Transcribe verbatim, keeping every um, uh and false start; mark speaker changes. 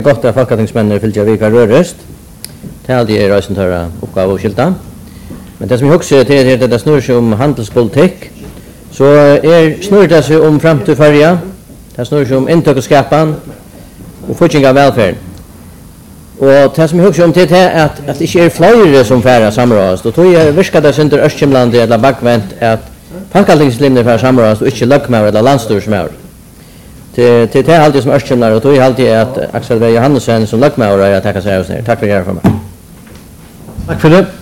Speaker 1: Gott att folketingsmännen fylgja vika rörest. Det är alltid rösten tar uppgave och skilta. Men det som jag också är att det snurrar sig om handelspolitik. Så är snurrar det sig om framtid förra. Det snurrar sig om intök och skapan och fortsättning av välfärd. Och det som jag också om det är att, att det inte är flera som färra samrådast. Och då är virkar det under Östjemland eller bakvänt att folketingslinjer färra samrådast och inte lökmär eller landstyrsmär. Till till det alltid som Östjemland och då är alltid att Axel W. Johannesson som lökmär och jag tackar sig av. Tack för det här för mig.
Speaker 2: Tack för det.